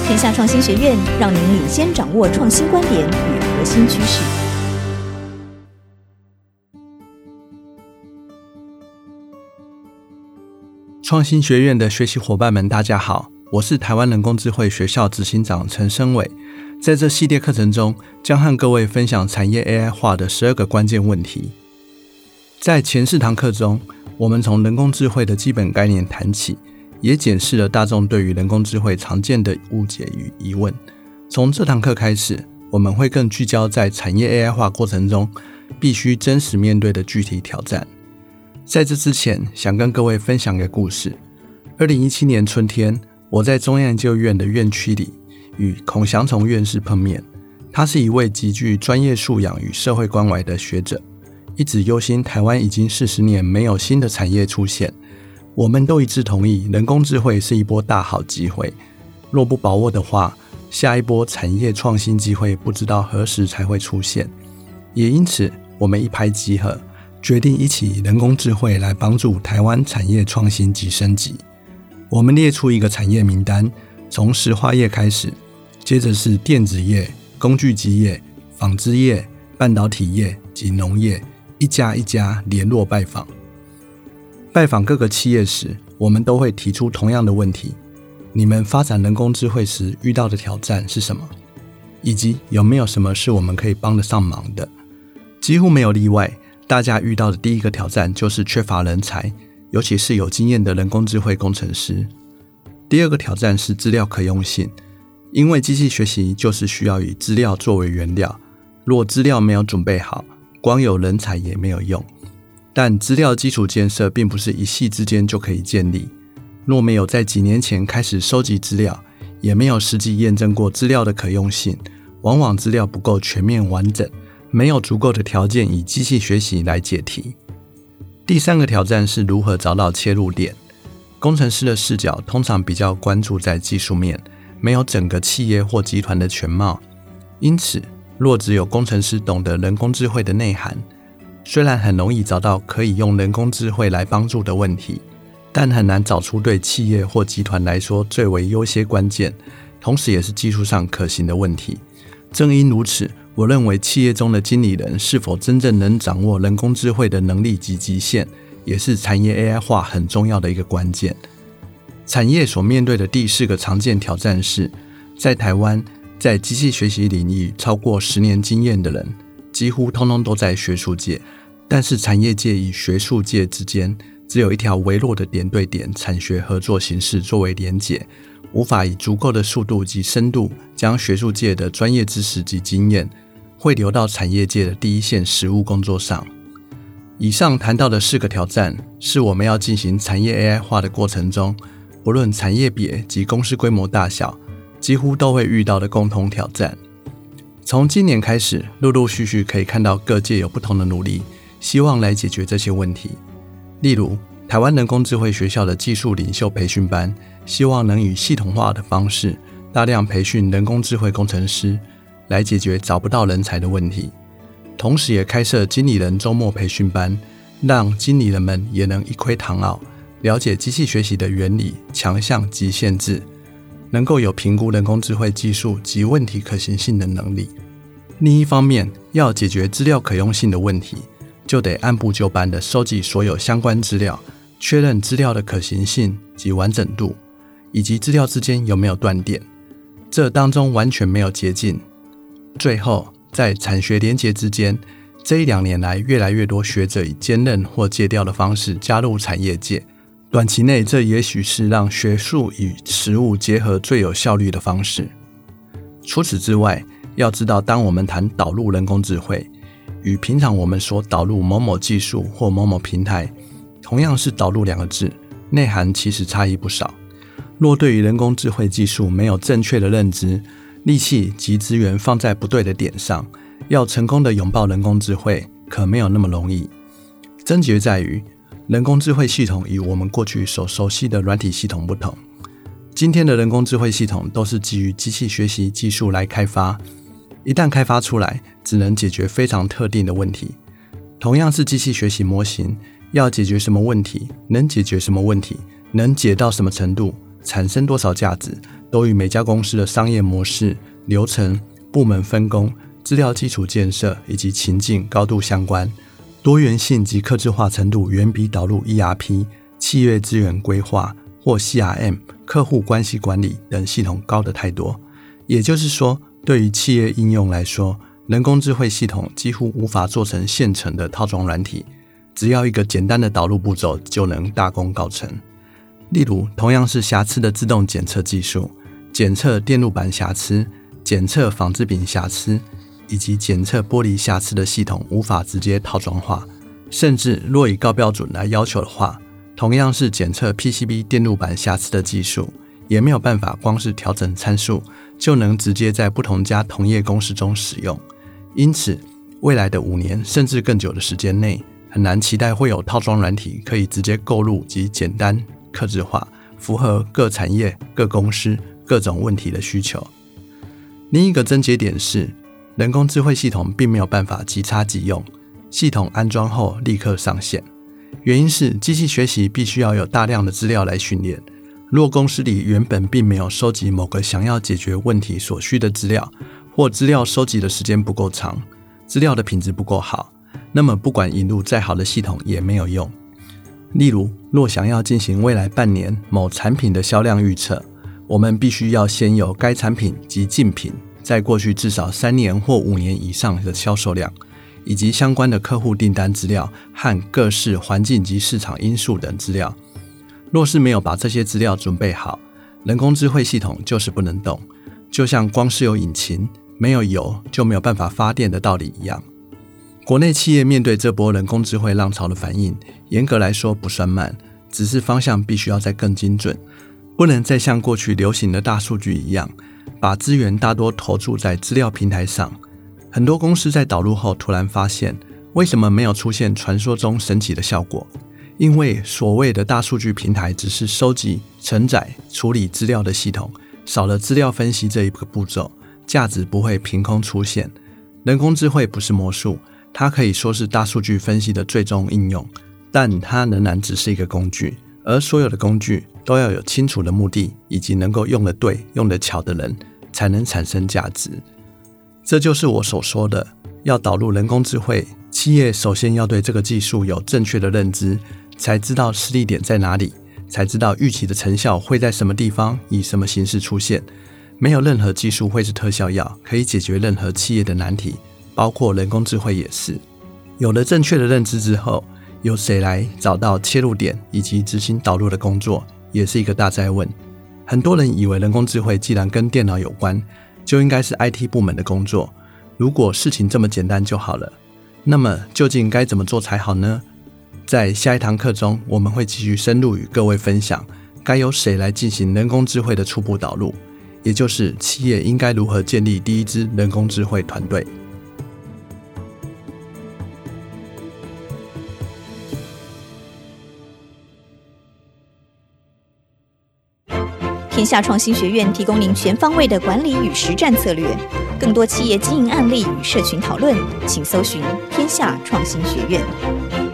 天下创新学院让您领先掌握创新观点与核心趋势。 创新学院的学习伙伴们大家好，我是台湾人工智慧学校执行长陈升伟。在这系列课程中，将和各位分享产业 AI 化的12个关键问题。在前4堂课中，我们从人工智慧的基本概念谈起，也检视了大众对于人工智慧常见的误解与疑问。从这堂课开始，我们会更聚焦在产业 AI 化过程中必须真实面对的具体挑战。在这之前，想跟各位分享一个故事。2017年春天，我在中央研究院的院区里与孔祥崇院士碰面。他是一位极具专业素养与社会关怀的学者，一直忧心台湾已经40年没有新的产业出现。我们都一致同意，人工智慧是一波大好机会，若不把握的话，下一波产业创新机会不知道何时才会出现。也因此，我们一拍即合，决定一起以人工智慧来帮助台湾产业创新及升级。我们列出一个产业名单，从石化业开始，接着是电子业、工具机业、纺织业、半导体业及农业，一家一家联络拜访。拜访各个企业时，我们都会提出同样的问题：你们发展人工智慧时遇到的挑战是什么？以及有没有什么是我们可以帮得上忙的？几乎没有例外，大家遇到的第一个挑战就是缺乏人才，尤其是有经验的人工智慧工程师。第二个挑战是资料可用性，因为机器学习就是需要以资料作为原料，若资料没有准备好，光有人才也没有用。但资料基础建设并不是一夕之间就可以建立，若没有在几年前开始收集资料，也没有实际验证过资料的可用性，往往资料不够全面完整，没有足够的条件以机器学习来解题。第三个挑战是如何找到切入点。工程师的视角通常比较关注在技术面，没有整个企业或集团的全貌。因此，若只有工程师懂得人工智慧的内涵，虽然很容易找到可以用人工智慧来帮助的问题，但很难找出对企业或集团来说最为优先关键，同时也是技术上可行的问题。正因如此，我认为企业中的经理人是否真正能掌握人工智慧的能力及极限，也是产业 AI 化很重要的一个关键。产业所面对的第4个常见挑战是，在台湾，在机器学习领域超过10年经验的人，几乎通通都在学术界，但是产业界与学术界之间只有一条微弱的点对点产学合作形式作为连结，无法以足够的速度及深度将学术界的专业知识及经验汇流到产业界的第一线实务工作上。以上谈到的4个挑战，是我们要进行产业 AI 化的过程中，不论产业别及公司规模大小，几乎都会遇到的共同挑战。从今年开始，陆陆续续可以看到各界有不同的努力，希望来解决这些问题。例如，台湾人工智慧学校的技术领袖培训班，希望能以系统化的方式，大量培训人工智慧工程师，来解决找不到人才的问题。同时也开设经理人周末培训班，让经理人们也能一窥堂奥，了解机器学习的原理、强项及限制，能够有评估人工智慧技术及问题可行性的能力。另一方面，要解决资料可用性的问题，就得按部就班地收集所有相关资料，确认资料的可行性及完整度，以及资料之间有没有断点。这当中完全没有捷径。最后，在产学连结之间，这1-2年来，越来越多学者以兼任或借调的方式加入产业界。短期内，这也许是让学术与实务结合最有效率的方式。除此之外，要知道，当我们谈导入人工智慧，与平常我们所导入某某技术或某某平台，同样是导入2个字，内涵其实差异不少。若对于人工智慧技术没有正确的认知，力气及资源放在不对的点上，要成功的拥抱人工智慧，可没有那么容易。症结在于，人工智慧系统与我们过去所熟悉的软体系统不同。今天的人工智慧系统都是基于机器学习技术来开发，一旦开发出来，只能解决非常特定的问题。同样是机器学习模型，要解决什么问题，能解决什么问题，能解到什么程度， 产生多少价值，都与每家公司的商业模式、流程、部门分工、资料基础建设以及情境高度相关。多元性及客制化程度远比导入 ERP、企业资源规划或 CRM、客户关系管理等系统高得太多。也就是说，对于企业应用来说，人工智慧系统几乎无法做成现成的套装软体，只要一个简单的导入步骤就能大功告成。例如，同样是瑕疵的自动检测技术，检测电路板瑕疵、检测纺织品瑕疵以及检测玻璃瑕疵的系统无法直接套装化，甚至若以高标准来要求的话，同样是检测 PCB 电路板瑕疵的技术，也没有办法光是调整参数就能直接在不同家同业公司中使用。因此，未来的5年甚至更久的时间内，很难期待会有套装软体可以直接购入及简单客制化，符合各产业、各公司、各种问题的需求。另一个症结点是，人工智慧系统并没有办法即插即用，系统安装后立刻上线。原因是机器学习必须要有大量的资料来训练，若公司里原本并没有收集某个想要解决问题所需的资料，或资料收集的时间不够长，资料的品质不够好，那么不管引入再好的系统也没有用。例如，若想要进行未来半年某产品的销量预测，我们必须要先有该产品及竞品在过去至少3年或5年以上的销售量，以及相关的客户订单资料和各式环境及市场因素等资料。若是没有把这些资料准备好，人工智慧系统就是不能动，就像光是有引擎，没有油就没有办法发电的道理一样。国内企业面对这波人工智慧浪潮的反应，严格来说不算慢，只是方向必须要再更精准，不能再像过去流行的大数据一样，把资源大多投注在资料平台上。很多公司在导入后突然发现，为什么没有出现传说中神奇的效果？因为所谓的大数据平台只是收集、承载、处理资料的系统，少了资料分析这一个步骤，价值不会凭空出现。人工智慧不是魔术，它可以说是大数据分析的最终应用，但它仍然只是一个工具，而所有的工具都要有清楚的目的，以及能够用得对、用得巧的人，才能产生价值。这就是我所说的，要导入人工智慧，企业首先要对这个技术有正确的认知，才知道施力点在哪里，才知道预期的成效会在什么地方，以什么形式出现。没有任何技术会是特效药，可以解决任何企业的难题，包括人工智慧也是。有了正确的认知之后，由谁来找到切入点以及执行导入的工作，也是一个大哉问。很多人以为人工智慧既然跟电脑有关，就应该是 IT 部门的工作，如果事情这么简单就好了，那么究竟该怎么做才好呢？在下一堂课中，我们会继续深入与各位分享，该由谁来进行人工智慧的初步导入，也就是企业应该如何建立第一支人工智慧团队。 天下创新学院提供您全方位的管理与实战策略，更多企业经营案例与社群讨论，请搜寻天下创新学院。